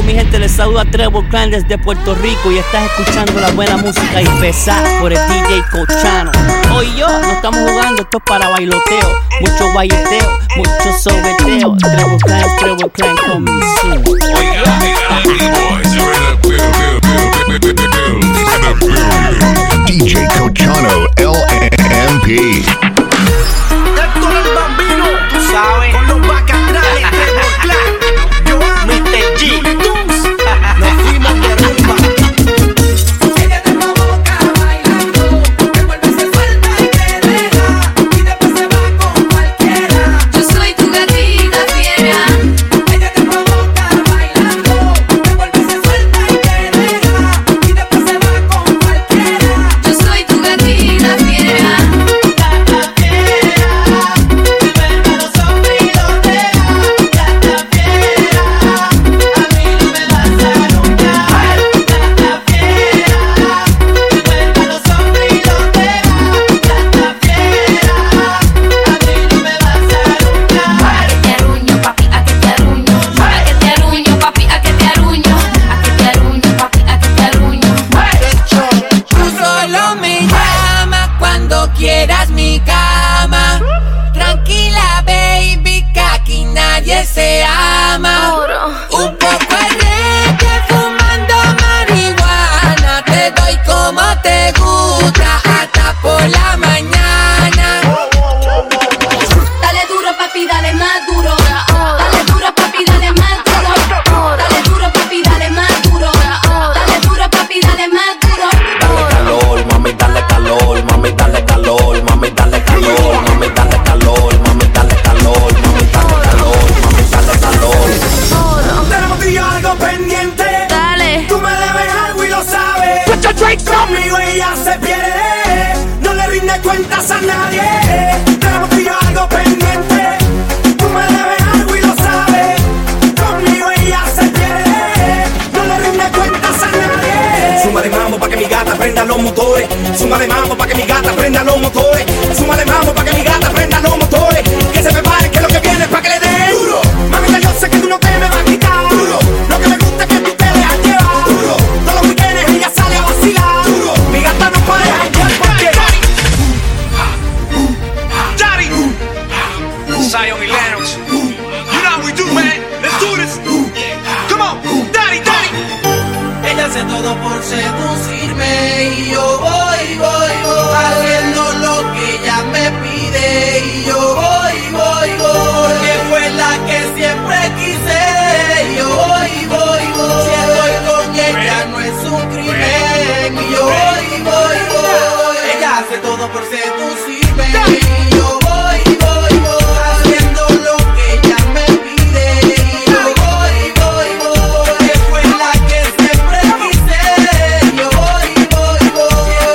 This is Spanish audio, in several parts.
Yo, mi gente, les saluda Trevor Clan desde Puerto Rico y estás escuchando la buena música y pesada por el DJ Cochano. Hoy y yo no estamos jugando, esto es para bailoteo, mucho guayeteo, mucho sobeteo. Trevor Clan coming soon. DJ Cochano LMP. Héctor el Bambino, tú sabes, con los bacatrales, Trevor Clan, Joan, Mr. G, nos fuimos de rumba. Ella te provoca bailando, te vuelve se suelta y te deja, y después se va con cualquiera. Yo soy tu gatita fiera. Ella te provoca bailando, te vuelve se suelta y te deja, y después se va con cualquiera. Yo soy tu gatita fiera. Gata fiera, te vuelve a los hombres y los deja. Gata fiera, a mí no me vas a nunca. Gata fiera, te vuelve a los hombres y los deja. Gata fiera, a mí no me vas a nunca. A que te arruño, papi, a que te arruño. A que te arruño, papi, a que te arruño. A que te arruño, papi, a que te arruño. Tú solo me llamas cuando quieras mi cama. Tranquila, baby, que aquí nadie se ama. Un poco de reggae, fumando marihuana. Te doy como te gusta, hasta por la mañana. Dale duro, papi, dale más duro. Dale duro, papi, dale más duro. Dale duro, papi, dale más duro. Dale duro, papi, dale más duro. Dale calor, mami, dale calor, mami, dale calor, mami, dale calor, mami, dale calor, mami, dale calor, mami, dale calor, mami, dale calor. Tenemos tú y yo algo pendiente. Dale. Tú me debes algo y lo sabes. Conmigo ella se pierde, no le rinde cuentas a nadie. Tenemos tú y yo algo pendiente. Tú me debes algo y lo sabes. Conmigo ella se pierde, no le rinde cuentas a nadie. Suma de mambo pa' que mi gata prenda los motores. Suma de mambo pa' que mi gata prenda los motores. Suma de mambo pa' que mi gata prenda los motores. Que se prepare que lo que viene es pa' que le dé duro. Mamita, yo sé que tú no te me vas a quitar duro. Lo que me gusta es que tú te dejas llevar duro. Todos los weekends ella sale a vacilar duro. Mi gata no puede hallar porque Daddy, Zion y Lennox. You know how we do, man. Let's do this. Come on, Daddy, Daddy. Ella hace todo por seducirme y yo voy, haciendo lo que ella me pide y yo voy, porque fue la que siempre quise y yo voy, si estoy con ella no es un crimen y yo voy, ella hace todo por seducirme y yo voy, haciendo lo que ella me pide y yo voy, porque fue la que siempre quise y yo voy, si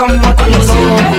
combo te digo.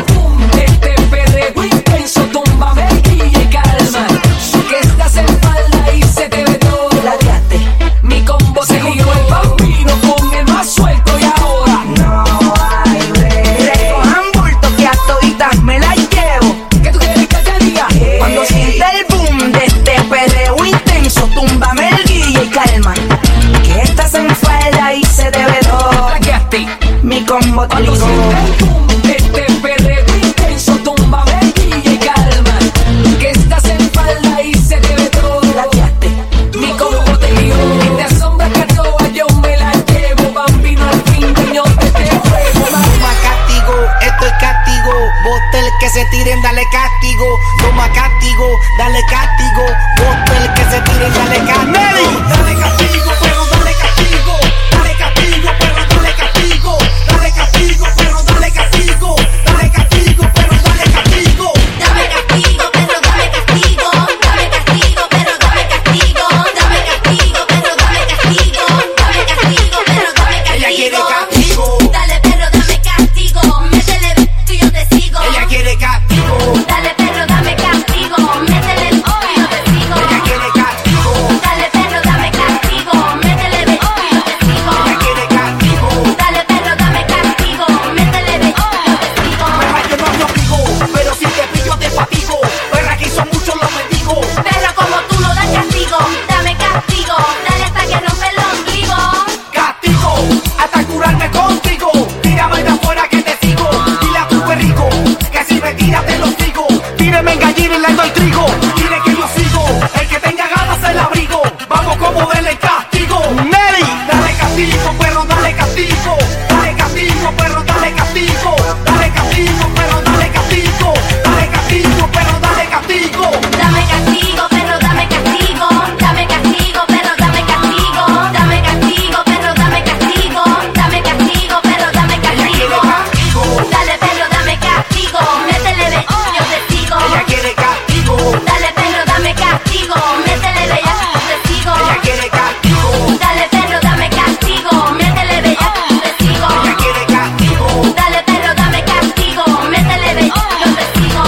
Este perreo intenso, túmbame y calma. Que estás en falda y se te ve todo. Lateaste. Mi combo se digo, el bambino con el más suelto y ahora No hay break. Recojan bulto que a toditas me las llevo. ¿qué tú quieres que te diga? Cuando sienta el boom de este perreo intenso, túmbame el guille y calma. Que estás en falda y se te ve todo. Laqueaste. Mi combo te Cuando digo. sienta el boom de este perreo intenso, túmbame y calma. Que estás en falda y se te ve todo. Lateaste. Mi combo te digo, y te asombra que a todas yo me la llevo. Bambino al fin de yo te juego. Toma castigo, esto es castigo. Botel que se tiren, dale castigo. Toma castigo, dale castigo. Botel que se tiren, dale castigo. Dale castigo, pero dale castigo. Dale castigo, pero dale castigo. Dale castigo, pero dale castigo. Dale castigo, pero dale castigo. Dame castigo, pero dame castigo. Dame castigo, pero dame castigo. Dame castigo, pero dame castigo. Dame castigo, pero dame castigo. Ella quiere castigo. Dale, perro, dame castigo. Métele tú y yo te sigo. Ella quiere castigo. Dale, perro, dame castigo. Métele tú y yo te sigo. Ella quiere castigo. Dale, perro, dame castigo. Métele tú y yo te sigo. Ella quiere castigo. Dale, perro, dame castigo. Métele tú y yo te sigo. Perra, yo no te obligo, pero si te pillo te fatigo. Perra, aquí son muchos los mendigos. Perro, como tú no das castigo, dame castigo. Dale hasta que rompe el ombligo. Castigo, hasta curarme contigo. Tírame de afuera que te sigo. Dile a tu perrico que si me tiras te lo sigo. Tíreme en gallina y le doy trigo. Dile que yo sigo, el que tenga ganas el abrigo. Vamos como denle castigo. Nelly, dale castigo, perro, dale castigo. Dale castigo, perro, dale castigo. Dale castigo, perro, dale castigo. Dale castigo, perro, dale castigo. Dame castigo, perro, dame castigo. Dame castigo, perro, dame castigo. Dame castigo, perro, dame castigo. Dame castigo, perro, dame castigo. Dale, perro, dame castigo. Métele de yo te sigo. Ella quiere castigo. Dale, perro, dame castigo. Métele de yo te sigo. Ella quiere castigo. Dale, perro, dame castigo. Métele de yo te sigo. Ella quiere castigo. Dale, perro, dame castigo. Métele de yo te sigo.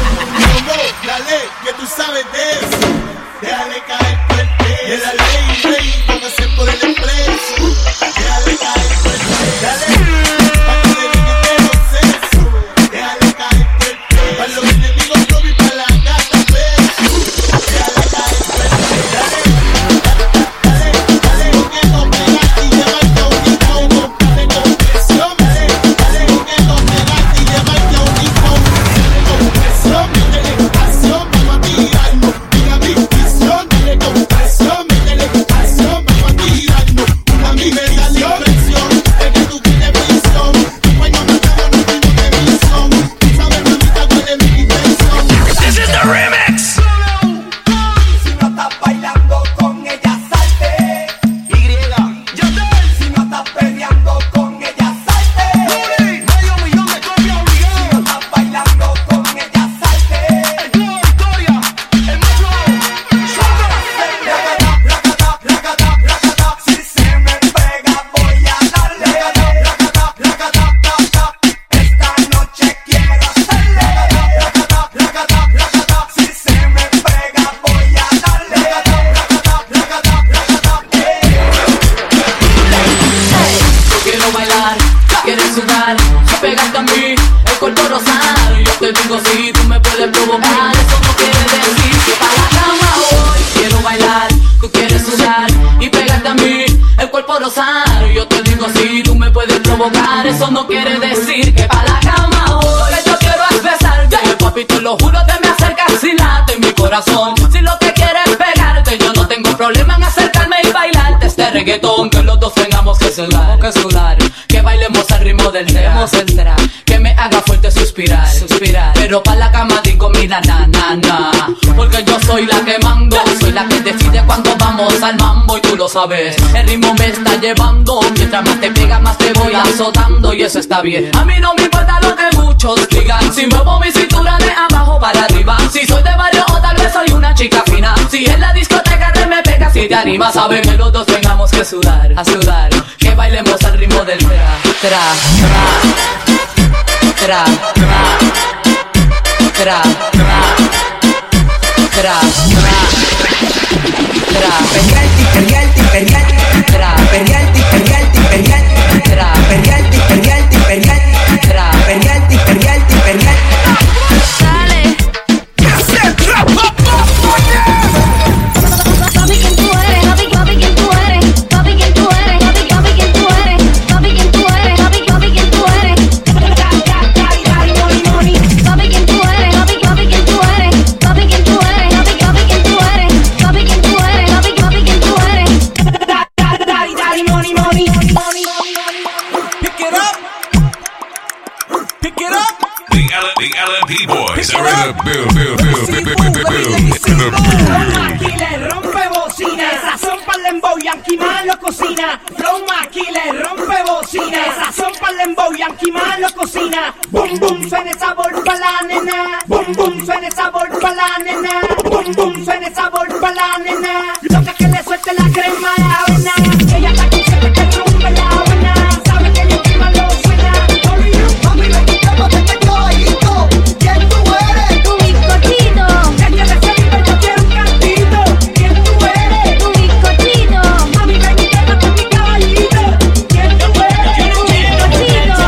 Dale, que tú sabes de eso. Déjale caer fuerte. De la ley, rey, póngase por el expreso. Déjale caer fuerte. Dale, pa' que le diga que no sé eso. Déjale caer fuerte. Pa' los enemigos Robbie y pa' la gata beso. Déjale caer fuerte. Dale, dale, con eso pegaste y llevarte a un hijo. Dale con presión, dale, con eso pegaste y llevarte a un hijo. Dale con presión, métele acción, vamos a tirarnos. Mira mi visión, dale con presión, métele acción, vamos a tirarnos. Una media presión, es que tú tienes visión. Y cuando matamos nos fuimos de misión. Tú sabes, mamita, cuál es mi intención. This is the remix. Si no estás bailando con ella, salte. Si no estás peleando con ella, salte. Si no estás bailando con ella, salte. Si se me pega voy a darle. Esta noche quiero hacerle. Si se me pega voy a darle. Quiero bailar, quieres sudar, pegarte a mí, el cuerpo rosado. Yo te digo si tú me puedes provocar, eso no quiere decir que para la cama voy. Quiero bailar, tú quieres sudar y pegarte a mí, el cuerpo rosado. Yo te digo si tú me puedes provocar, eso no quiere decir que para la cama voy. Lo que yo quiero es besarte, papi, te lo juro, te me acercas si late mi corazón. Si lo que quieres es pegarte, yo no tengo problema en acercarme y bailarte este reggaetón, que los dos tengamos que sudar, que bailemos al ritmo del trap, que me haga fuerte suspirar, pero pa' la cama digo mira na, porque yo soy la que mando, soy la que decide cuando vamos al mambo y tú lo sabes, el ritmo me está llevando, mientras más te pega más te voy azotando y eso está bien, a mí no me importa lo que muchos digan, si muevo mi cintura de abajo para arriba, si soy de barrio o tal vez soy una chica fina, si en la discoteca te me pegas si te animas, saben que los dos tengamos que sudar, que bailemos al ritmo del tra. Tra, tra, tra, tra, tra, Perialti, perialti, perialti, tra, perialti, perialti, perialti, tra, perialti, perialti, perialti, tra. perialti, perialti, perialti. Dale. Papi, ¿quién tú eres? Papi, ¿quién tú eres? Papi, ¿quién tú eres? Papi, ¿quién tú eres? Papi, ¿quién tú eres? Papi, ¿quién tú eres? Papi, ¿quién tú eres? Papi, ¿quién tú eres? Papi, ¿quién tú eres? Papi, ¿quién tú eres? Papi, ¿quién tú eres? Papi, ¿quién tú eres? Pick it up. Pick it up. The LMP boys are in the build. Aquí le rompe bocina, sazón para dembow, Yankee Man lo cocina. Flow aquí le rompe bocina, sazón para dembow, Yankee Man lo cocina. Boom boom suena sabor pa' la nena, boom boom suena sabor pa' la nena, boom boom suena sabor pa' la nena. Loca que le suelte la crema a la avena, ella está consciente que rompe la avena, sabe que Yankee Man lo suena. Mami, ven y te bote que yo bailito. ¿Quién tú eres? Tu bizcochito, Desde recibirte yo quiero un cantito. ¿Quién tú eres? tu bizcochito, Mami, ven y quédate con mi caballito. ¿Quién tú eres? tu bizcochito.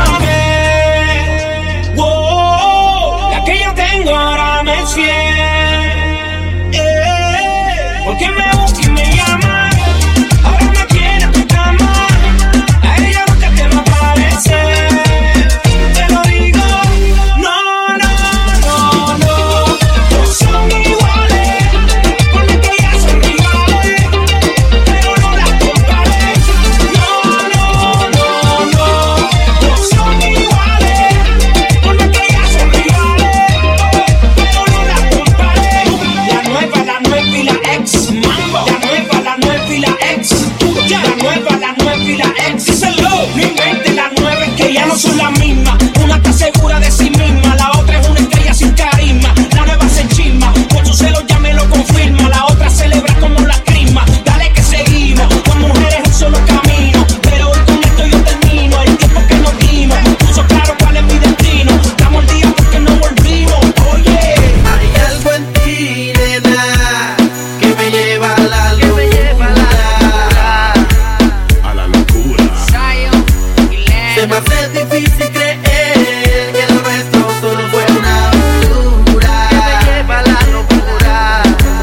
Wow, la que yo tengo ahora me es fiel. Porque me busca y me llama. Ahora me quiere tu cama. A ella nunca te va a parecer. Te lo digo. No, no, no, no. No son iguales. Porque que ellas son rivales. Pero no las compares. No, no, no, no. No son iguales. Porque que ellas son rivales. Pero no las compares. La nueva y la ex. Mambo. La nueva y la ex. Tuya. La nueva y la ex. Díselo. No inventes la nueva, es que ya no son las mismas. Una está segura de sí misma, la otra es una estrella sin carisma. La nueva se chisma, por su celo ya me lo confirma. La otra celebra como la crisma. Dale que seguimos, con mujeres un solo camino. Pero hoy con esto yo termino. El tiempo que nos dimos, puso claro cuál es mi destino. Estamos al día porque no volvimos. Oye, Hay algo en ti, nena, que me lleva a la locura. A la locura. Se me hace difícil creer que lo nuestro solo fue una aventura. Que me lleva a la locura.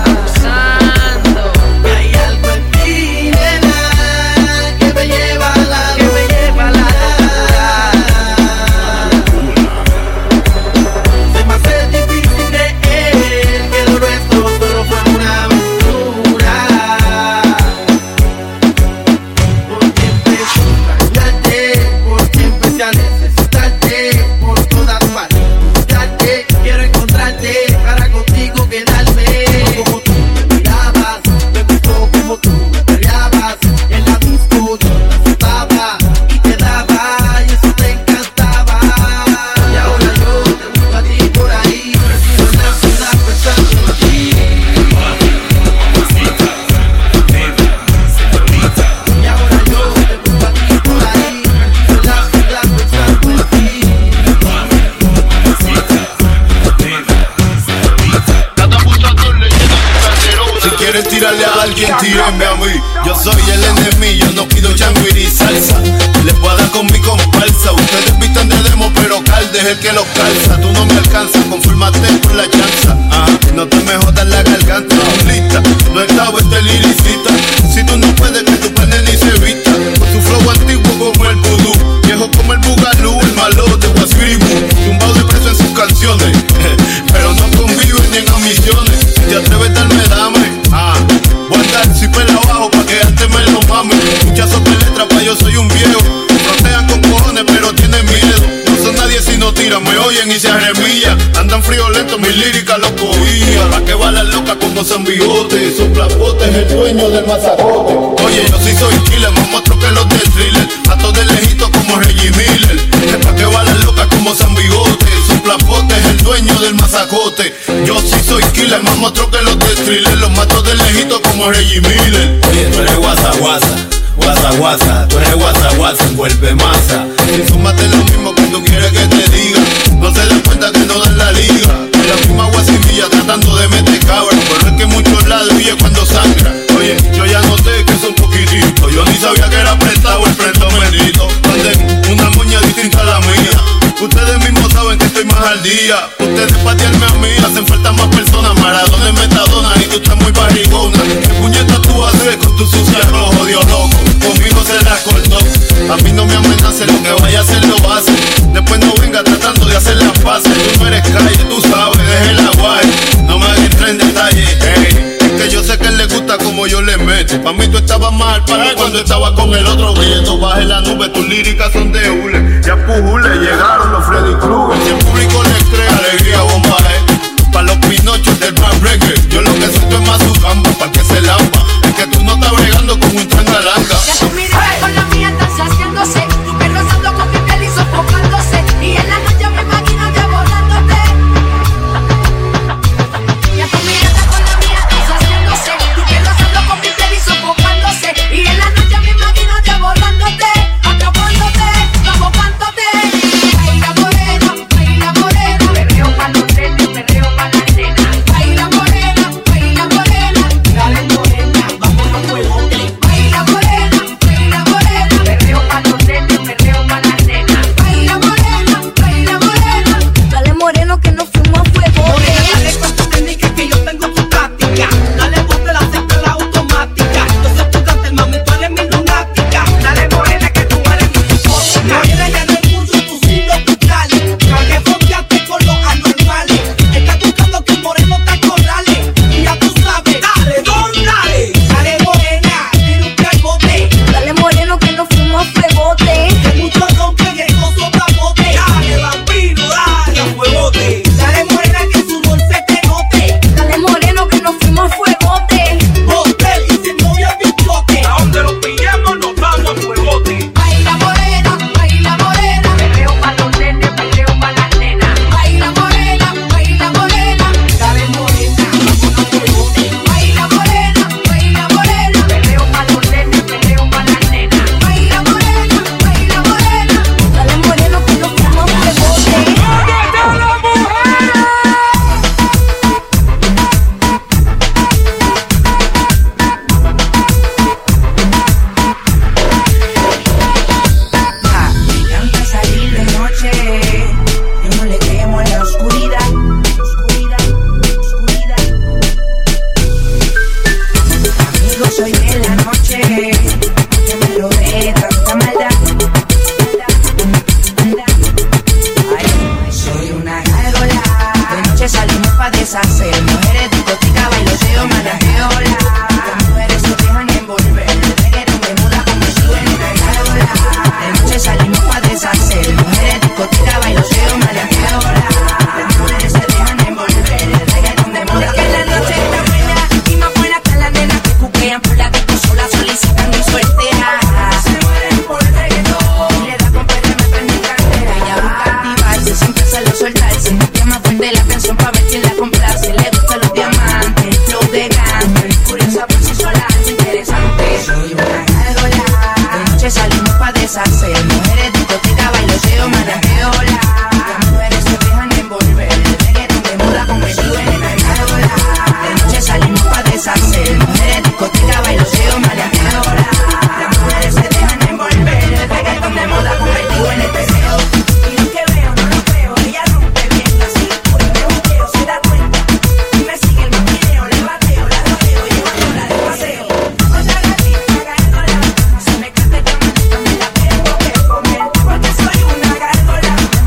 Hay algo en ti, nena, que me lleva a la locura. Se me hace difícil creer que lo nuestro solo fue una aventura. Porque empecé a extrañarte, porque empecé a necesitarte por todas partes. Buscarte, quiero encontrarte para contigo quedarme. Como tú me mirabas, me gustó como tú me peleabas. En la disco yo te asustaba y te daba y eso te encantaba. Y ahora yo te busco a ti por ahí, perdido en la ciudad pensando en ti. Y ahora yo te busco a ti por ahí, perdido en la ciudad pensando en ti. Si quieres tirarle a alguien, tírenme a mí. Yo soy el enemigo, yo no pido changuiri y salsa. Les voy a dar con mi comparsa. Ustedes visten de demo, pero Calde es el que los calza. Tú no me alcanzas, confírmate por la chanza. No te me jodas la garganta, lista. No estaba este liricita. Si tú no puedes, que tu pene ni se vista. Con su flow antiguo como el vudú, viejo como el bugalú, el malote, guasiribú. Tumbado de preso en sus canciones, pero no conviven ni en ambiciones. Si te atreves, darme dame. Voy a andar si pela abajo pa' que antes me lo mames. Muchas de letras pa' yo soy un viejo. Protejan con cojones pero tienen miedo. No son nadie si no tiran, me oyen y se arremillan. Andan friolentos, mis líricas los cogían. Pa' que balan locas como San Bigote. Soplapote es el dueño del mazacote. Oye, yo sí soy killer, más monstruo que los de Thriller. Mato de lejito como Reggie Miller. Es pa' que balan locas como San Bigote. Soplapote es el dueño del mazacote. Yo sí soy killer, más monstruo que los de Thriller. Los mato de lejito como Reggie Miller. Oye, tú eres guasa, guasa. Guasa, guasa, tú eres guasa, guasa, envuelve masa. Si súmate lo mismo que tú quieres que te diga. el día. Ustedes patearme a mí, hacen falta más personas. Maradona y Metadona y tú estás muy barrigona. ¿Qué puñetas tú haces con tu sucia rojo, Dios loco? Conmigo se la cortó. A mí no me amenace, lo que vaya a hacer lo hace. Después no venga tratando de hacer las paces. Tú no eres calle, tú sabes, deje la guay. No me hagas entrar en detalle, hey. Es que yo sé que él le gusta como yo le meto. Pa' mí tú estabas mal, para cuando estaba con el otro. Brillando baja en la nube, tus líricas son de hule. Ya pujule, llegaron los Freddy Krueger. Si el público les cree, alegría, bomba, pa' los pinochos del rap reggae. Yo lo que siento es más su gamba, pa' que se lampa. Es que tú no estás bregando con un trangalanga. Ya tu mirada con la mía están saciándose. Tu pelo rozando con mi piel y sofocándose. Y en la noche me imagino ya borrándote. Ya tu mirada con la mía están saciándose. Tu pelo rozando con mi piel y sofocándose. Y en la noche me imagino ya borrándote. Atrapándote, sofocándote. Baila morena, perreo pa' los nenes, perreo pa' las nenas. Baila morena, dale morena, vamos a fuegote. Baila morena, perreo pa' los nenes, perreo pa' las nenas. Baila morena, dale moreno que nos fuimos a fuego. Morena, dale con tu técnica que yo tengo tu táctica. Dale bote la central automática. Yo soy tu cante, mami, tú eres mi lunática. Dale morena que tú eres mi psicótica. Morena, ya no escucho tus signos vocales. Que fondeaste con los anormales. Estás buscando que un moreno te acorrale. Y ya tú sabes, dale, don, dale. Dale morena, tira un pegote. Dale moreno que nos fuimos a fuegote. Que muchos son peguejosos tapote. Dale, vampiro, dale, a fuegote. Dale morena que su dulce te note. Dale moreno que nos fuimos a fuegote. Hotel y sin novia bichote. A donde los pillemos nos vamos a fuegote. Baila morena, perreo pa' los nenes, perreo pa' las nenas. Baila morena, dale morena, vamos a fuegote. Baila morena, perreo pa' los nenes, perreo pa' las nenas. Baila morena, dale moreno que nos fuimos a fuegote. Me encanta salir de noche, yo no le temo a la oscuridad. Amigo, soy de la noche, que me rodee tanta maldad. Ay, soy una gárgola, de noche salimos pa' deshacer. Mujeres, discoteca, bailoteo, malajeola. Las mujeres se dejan envolver, el reggaetón de moda convertido en una gárgola. De noche salimos pa' deshacer. Mujeres, discoteca, bailoteo, malajeola. Las mujeres se dejan envolver, el reggaetón de moda. Es que la noche está buena y más buena que las nenas que cuquean por la disco sola, solicitan mi suerte. Se mueren por el reggaetón y le da con perder, me prende candela. Ella busca activarse, siempre se lo soltarse. Llama fuerte la canción pa' ver quién la complace. Le gustan los diamantes, flow de gante. Curiosa por sí sola, es interesante. Soy una gárgola, de noche salimos pa' deshacer. Mujeres, discoteca, bailoteo, malajeola. Las mujeres se dejan envolver, el reggaetón de moda convertido en una gárgola. De noche salimos pa' deshacer. Mujeres, discoteca, bailoteo, malajeola. Las mujeres se dejan envolver, el reggaetón de moda convertido en el deseo. Y lo que veo, no lo creo, ella rompe bien la cintura, me buqueo, se da cuenta. Y me sigue el maquineo, le bateo, la rodeo, llevándola de paseo. Otra gatita, gárgola, no se me cante que me la tengo que comer. Porque soy una gárgola,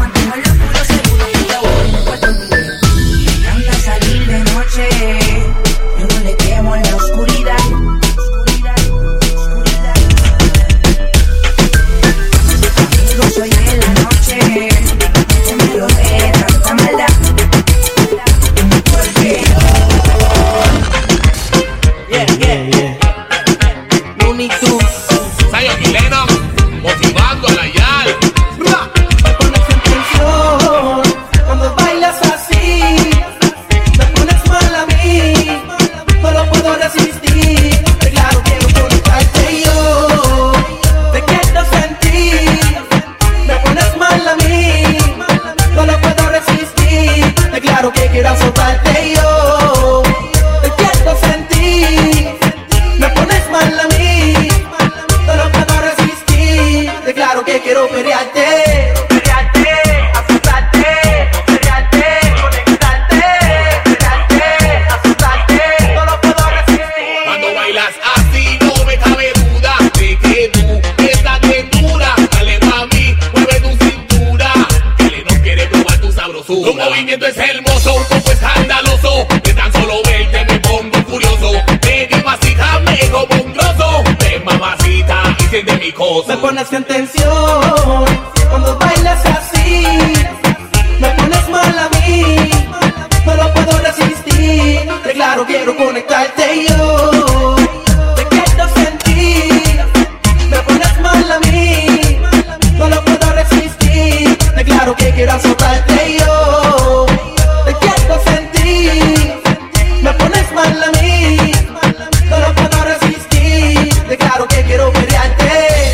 Tu movimiento es hermoso, un poco escandaloso. De tan solo verte me pongo furioso. Baby, masíjame como un trozo. Ven, mamacita, y siente mi cosa. Me pones en tensión cuando bailas así. Me pones mal a mí, no lo puedo resistir. De claro quiero conectarte yo. Te quiero sentir. Me pones mal a mí, no lo puedo resistir. De claro que quiero azotarte yo. Te quiero sentir. Me pones mal a mí, no lo puedo resistir. De claro que quiero pelearte.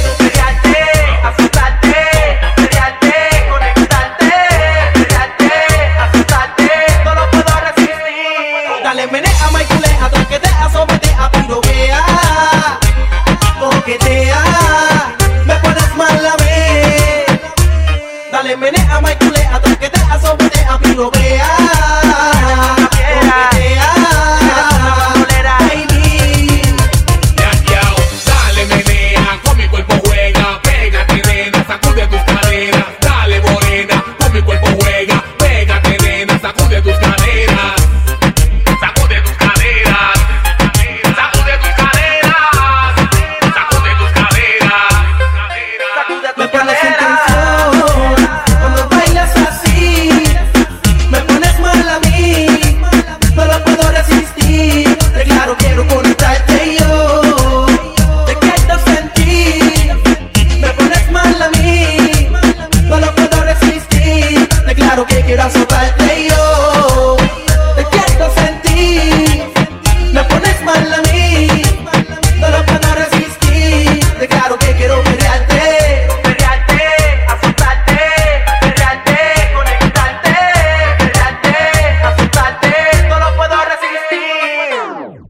Dale, menea, maiculea, toquetea, sometea, piroguea, coquetea, me pones mal a ver. Dale, menea, maiculea, toquetea, sometea, piroguea, coquetea, baby. Dale, menea, con mi cuerpo juega. Pégate, nena, sacude tus caderas. Dale, morena, con mi cuerpo juega. Pégate, nena, sacude tus